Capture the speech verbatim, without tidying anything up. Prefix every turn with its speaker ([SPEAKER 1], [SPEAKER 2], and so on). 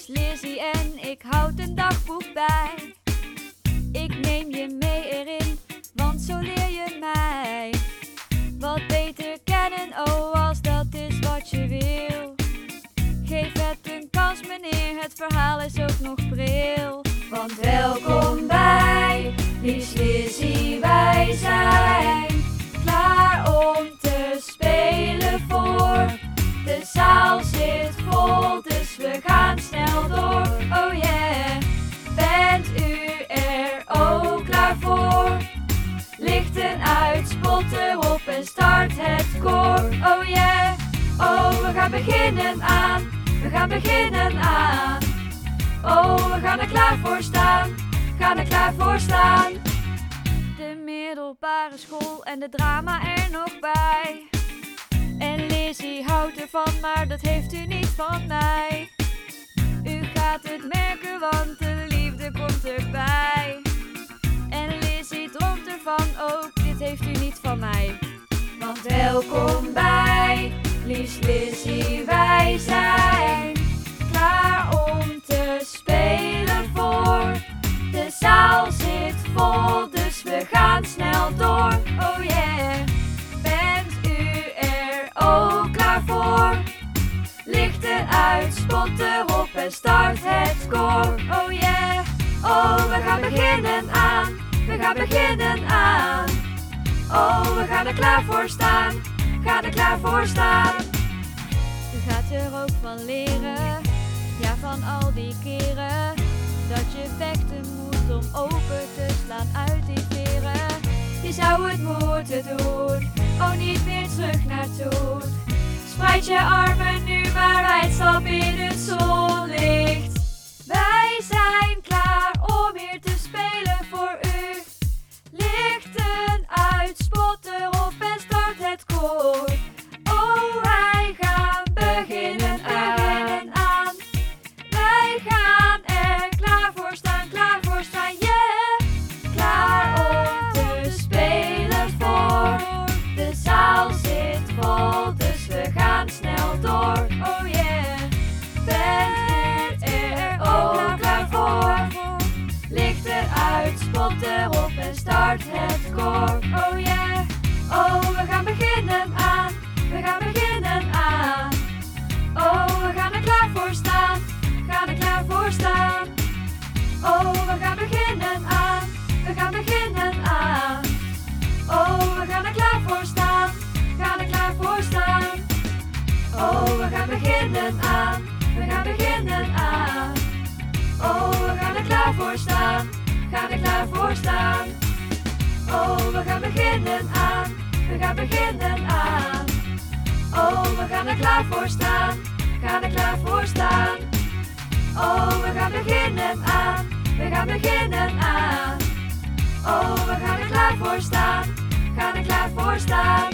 [SPEAKER 1] Lizzie en ik houd een dagboek bij. Ik neem je mee erin, want zo leer je mij wat beter kennen, oh als dat is wat je wil. Geef het een kans meneer, het verhaal is ook nog pril. Want welkom bij Lies Lizzie, wij zijn klaar om te spelen voor. De zaal zit vol, dus we gaan snel door. Oh yeah, bent u er ook klaar voor? Lichten uit, spot erop en start het koor. Oh yeah, oh we gaan beginnen aan, we gaan beginnen aan. Oh we gaan er klaar voor staan, gaan er klaar voor staan. De middelbare school en de drama er nog bij. En Lizzie houdt ervan, maar dat heeft u niet van mij. U gaat het merken, want de liefde komt erbij. En Lizzie droomt ervan, ook dit heeft u niet van mij. Want welkom bij Lies Lizzie, wij zijn klaar om te spelen voor. De zaal zit vol, dus we gaan snel door. Oh yeah, bent u er ook klaar voor? Lichten uit, spot erop en start het koor. Oh yeah, oh we gaan beginnen aan, we gaan beginnen aan. Oh we gaan er klaar voor staan, gaan er klaar voor staan. U gaat er ook van leren, ja van al die keren dat je vechten moet om open te slaan uit die veren. Je zou het moeten doen, oh niet meer terug naartoe. Spreid je armen nu maar wijd, stap in het zonlicht. Wij zijn klaar om hier te spelen voor u. Lichten uit, spot erop en start het koor. Oh wij gaan beginnen aan, aan. Wij gaan er klaar voor staan, klaar voor staan, yeah. Klaar om te spelen voor. De zaal zit vol, dus we gaan snel door. Oh yeah, bent u er ook klaar voor? Lichten uit, spot erop en start het koor. Oh yeah, oh we gaan beginnen aan, we gaan beginnen aan. Oh we gaan er klaar voor staan, gaan er klaar voor staan. Oh we gaan beginnen aan, we gaan beginnen aan. Oh we gaan er klaar voor staan, gaan er klaar voor staan. Oh we gaan beginnen aan, we gaan beginnen aan. Oh we gaan er klaar voor staan, gaan er klaar voor staan. Oh we gaan beginnen aan, we gaan beginnen aan. Oh we gaan er klaar voor staan, gaan er klaar voor staan. Oh we gaan beginnen aan, we gaan beginnen aan. Oh we gaan er klaar voor staan, gaan er klaar voor staan.